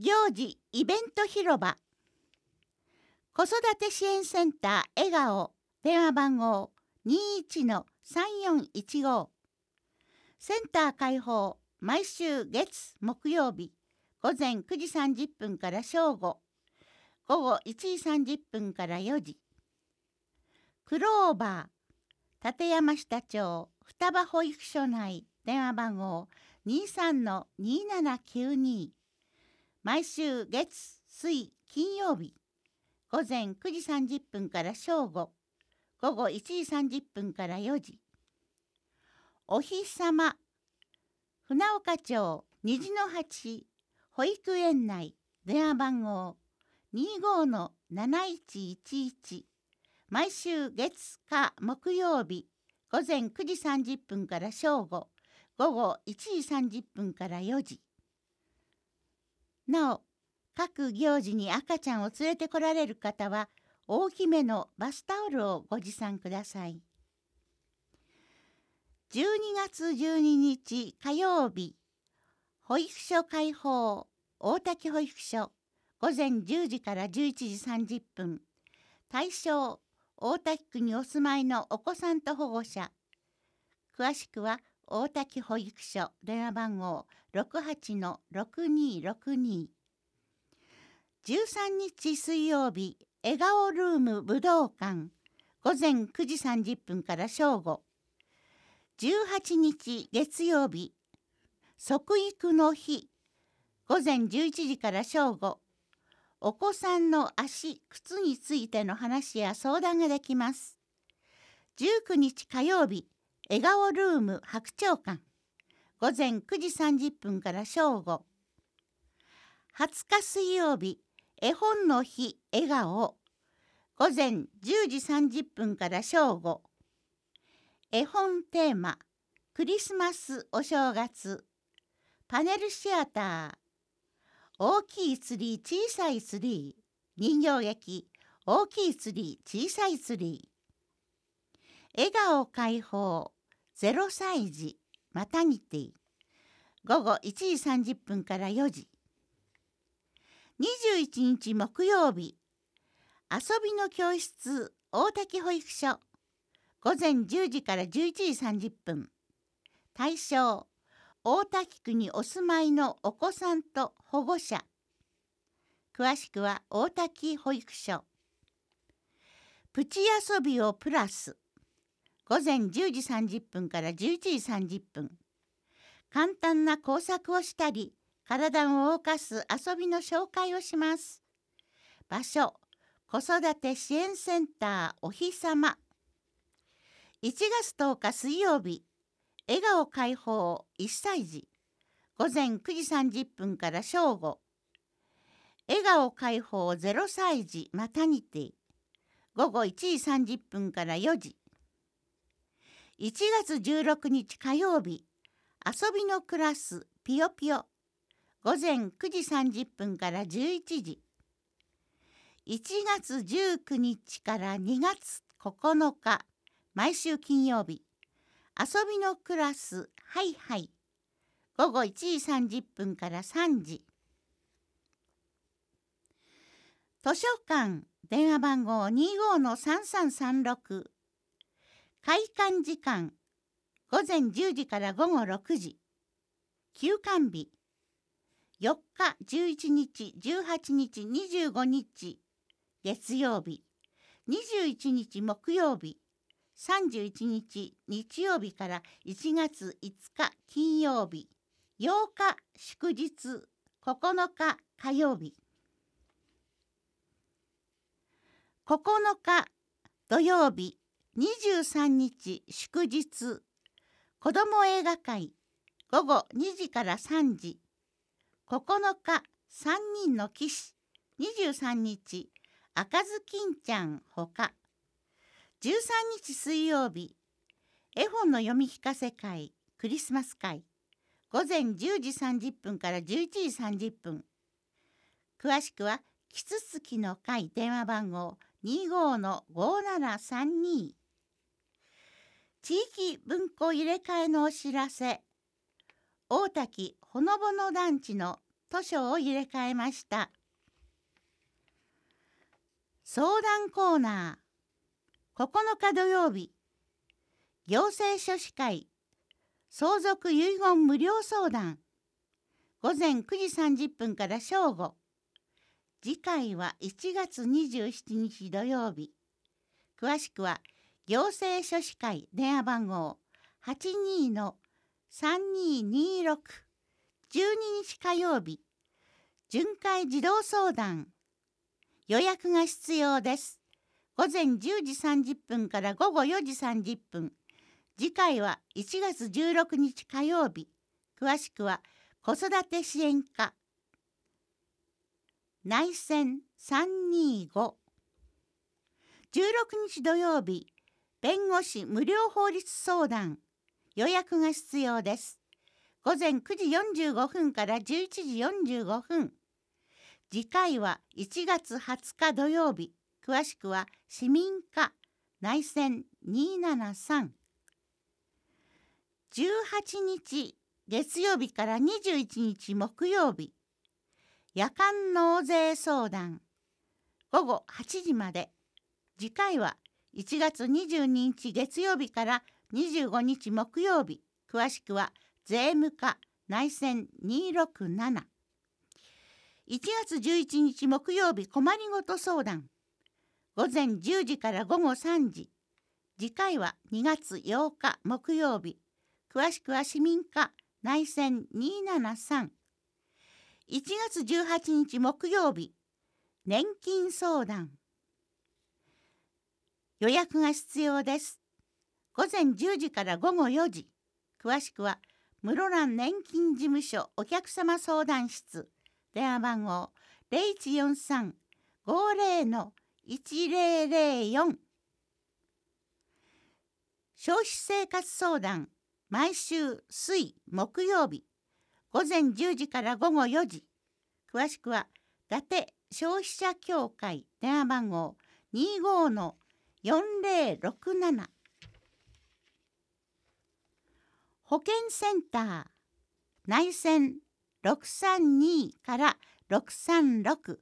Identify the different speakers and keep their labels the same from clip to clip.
Speaker 1: 行事イベント広場、子育て支援センター笑顔、電話番号 21-3415。 センター開放毎週月木曜日午前9時30分から正午、午後1時30分から4時。クローバー、立山下町双葉保育所内、電話番号 23-2792。毎週月水金曜日午前9時30分から正午、午後1時30分から4時。お日さま、船岡町虹の八保育園内、電話番号 25-7111。毎週月火木曜日午前9時30分から正午、午後1時30分から4時。なお、各行事に赤ちゃんを連れてこられる方は大きめのバスタオルをご持参ください。12月12日火曜日、保育所開放大滝保育所、午前10時から11時30分。対象、大滝区にお住まいのお子さんと保護者。詳しくは大滝保育所、電話番号 68-6262。13日水曜日、笑顔ルーム武道館、午前9時30分から正午。18日月曜日、即育の日、午前11時から正午。お子さんの足、靴についての話や相談ができます。19日火曜日、笑顔ルーム白鳥館、午前9時30分から正午。20日水曜日、絵本の日笑顔、午前10時30分から正午。絵本テーマ、クリスマスお正月、パネルシアター、大きいツリー小さいツリー、人形劇、大きいツリー小さいツリー。笑顔解放、0歳児、マタニティ、午後1時30分から4時。21日木曜日、遊びの教室大滝保育所、午前10時から11時30分。対象、大滝区にお住まいのお子さんと保護者。詳しくは大滝保育所。プチ遊びをプラス、午前10時30分から11時30分。簡単な工作をしたり、体を動かす遊びの紹介をします。場所、子育て支援センターお日さま。1月10日水曜日、笑顔解放1歳児、午前9時30分から正午。笑顔解放0歳児マタニティ、午後1時30分から4時。1月16日火曜日、遊びのクラスピヨピヨ、午前9時30分から11時。1月19日から2月9日、毎週金曜日、遊びのクラスハイハイ、午後1時30分から3時。図書館、電話番号 25-3336。開館時間、午前10時から午後6時。休館日、4日、11日、18日、25日、月曜日、21日木曜日、31日日曜日から1月5日金曜日、8日祝日、9日火曜日。9日土曜日、23日祝日、子ども映画会、午後2時から3時。9日、3人の騎士、23日、赤ずきんちゃんほか。13日水曜日、絵本の読み聞かせ会、クリスマス会、午前10時30分から11時30分。詳しくは、キツツキの会電話番号 25-5732。地域文庫入れ替えのお知らせ。大滝ほのぼの団地の図書を入れ替えました。相談コーナー、9日土曜日、行政書士会相続遺言無料相談、午前9時30分から正午。次回は1月27日土曜日。詳しくは行政書士会電話番号 82-3226、12日火曜日、巡回児童相談。予約が必要です。午前10時30分から午後4時30分。次回は1月16日火曜日。詳しくは子育て支援課内線325。16日土曜日、弁護士無料法律相談。予約が必要です。午前9時45分から11時45分。次回は1月20日土曜日。詳しくは市民課内線273。18日月曜日から21日木曜日、夜間納税相談。午後8時まで。次回は1月22日月曜日から25日木曜日。詳しくは税務課内線267。1月11日木曜日困りごと相談。午前10時から午後3時。次回は2月8日木曜日。詳しくは市民課内線273。1月18日木曜日、年金相談。予約が必要です。午前10時から午後4時。詳しくは室蘭年金事務所お客様相談室。電話番号 0143-50-1004。消費生活相談。毎週水木曜日。午前10時から午後4時。詳しくは伊達消費者協会電話番号 25-4067。保健センター内線632から636。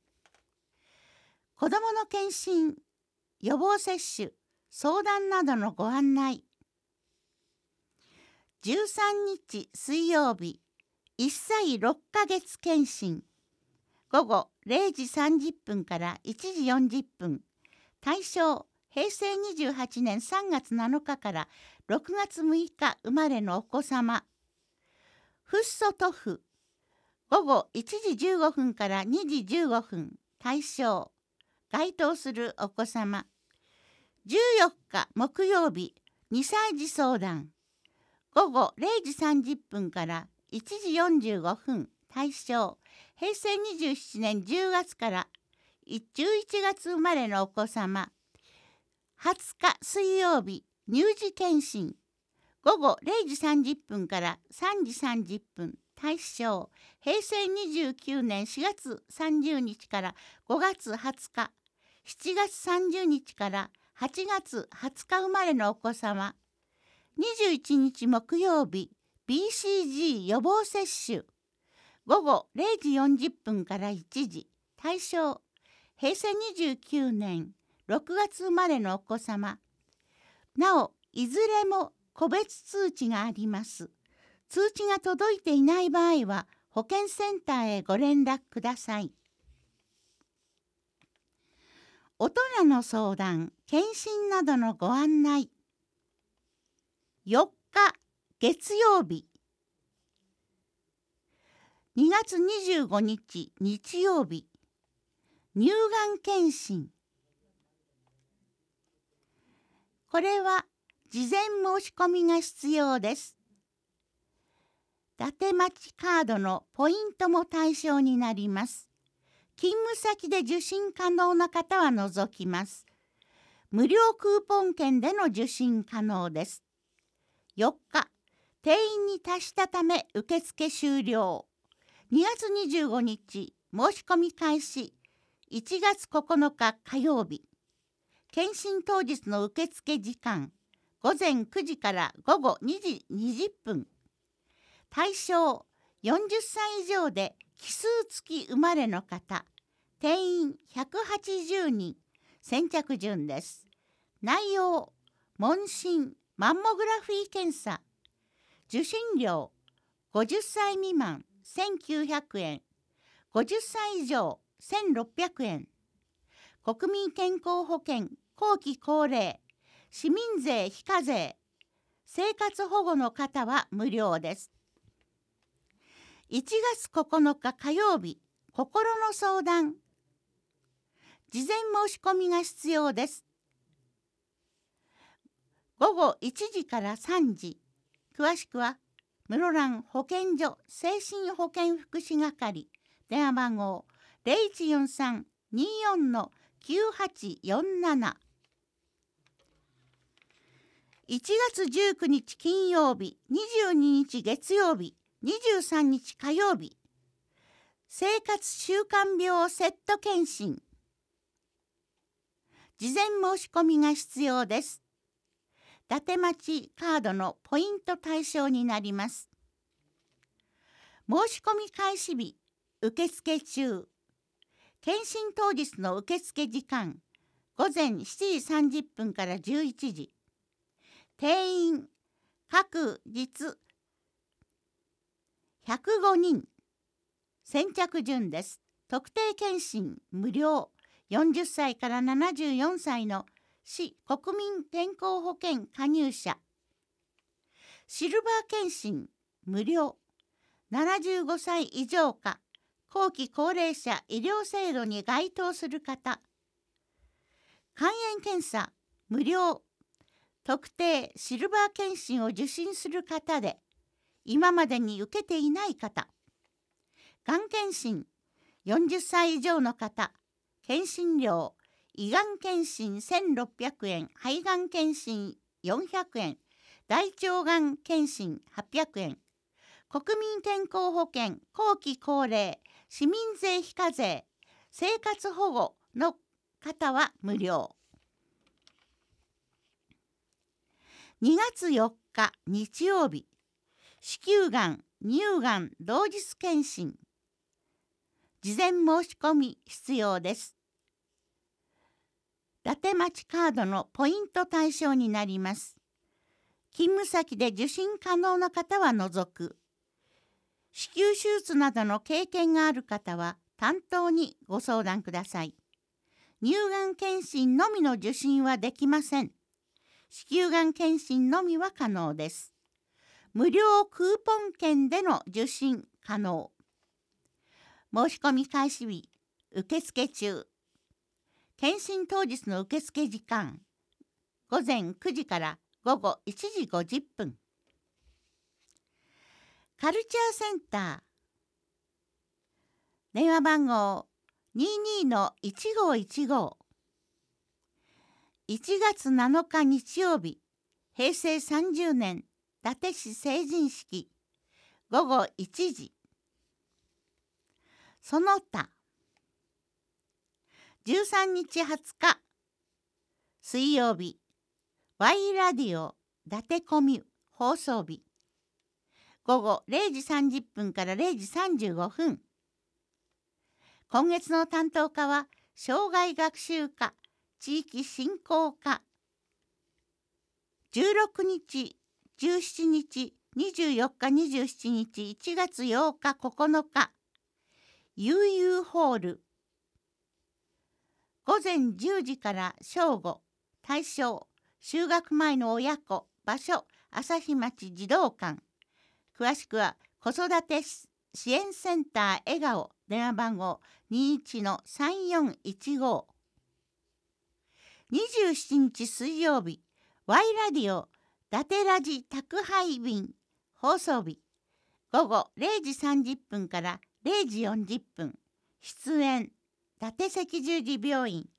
Speaker 1: 子どもの検診、予防接種、相談などのご案内。13日水曜日、1歳6ヶ月検診。午後0時30分から1時40分。対象、平成28年3月7日から6月6日生まれのお子様。フッ素塗布。午後1時15分から2時15分。対象、該当するお子様。14日木曜日、2歳児相談。午後0時30分から1時45分。対象、平成27年10月から11月生まれのお子様。20日水曜日、乳児検診。午後0時30分から3時30分。対象、平成29年4月30日から5月20日。7月30日から8月20日生まれのお子様。21日木曜日、BCG 予防接種。午後0時40分から1時。対象、平成29年6月生まれのお子様。なお、いずれも個別通知があります。通知が届いていない場合は、保健センターへご連絡ください。大人の相談、検診などのご案内。4日月曜日、2月25日日曜日、乳がん検診。これは事前申し込みが必要です。伊達町カードのポイントも対象になります。勤務先で受診可能な方は除きます。無料クーポン券での受診可能です。4日、定員に達したため受付終了。2月25日、申し込み開始。1月9日火曜日。検診当日の受付時間、午前9時から午後2時20分。対象、40歳以上で奇数月生まれの方、定員180人、先着順です。内容、問診、マンモグラフィー検査。受診料、50歳未満1900円、50歳以上1600円。国民健康保険、後期高齢、市民税非課税、生活保護の方は無料です。1月9日火曜日、心の相談。事前申し込みが必要です。午後1時から3時。詳しくは、室蘭保健所精神保健福祉係、電話番号 0143-24-9847。1月19日金曜日、22日月曜日、23日火曜日、生活習慣病セット検診。事前申し込みが必要です。伊達町カードのポイント対象になります。申し込み開始日、受付中。検診当日の受付時間、午前7時30分から11時。定員、各日105人。先着順です。特定健診無料。40歳から74歳の市国民健康保険加入者。シルバー健診無料。75歳以上か後期高齢者医療制度に該当する方。肝炎検査無料。特定シルバー健診を受診する方で今までに受けていない方。がん検診40歳以上の方。検診料胃がん検診1600円、肺がん検診400円、大腸がん検診800円。国民健康保険後期高齢、市民税非課税、生活保護の方は無料。2月4日日曜日、子宮がん、乳がん同日検診。事前申し込み必要です。伊達町カードのポイント対象になります。勤務先で受診可能な方は除く。子宮手術などの経験がある方は担当にご相談ください。乳がん検診のみの受診はできません。子宮がん検診のみは可能です。無料クーポン券での受診可能。申し込み開始日、受付中。検診当日の受付時間、午前9時から午後1時50分。カルチャーセンター。電話番号 22-1515。1月7日日曜日、平成30年、伊達市成人式、午後1時。その他、13日20日、水曜日、Y ラディオ、伊達コミュ、放送日。午後0時30分から0時35分。今月の担当課は、障害学習課、地域振興課。16日、17日、24日、27日、1月8日、9日。悠々ホール。午前10時から正午。対象、就学前の親子。場所、朝日町児童館。詳しくは、子育て支援センター笑顔。電話番号 21-3415。27日水曜日、Y ラディオ、伊達ラジ宅配便、放送日。午後0時30分から0時40分。出演、伊達赤十字病院、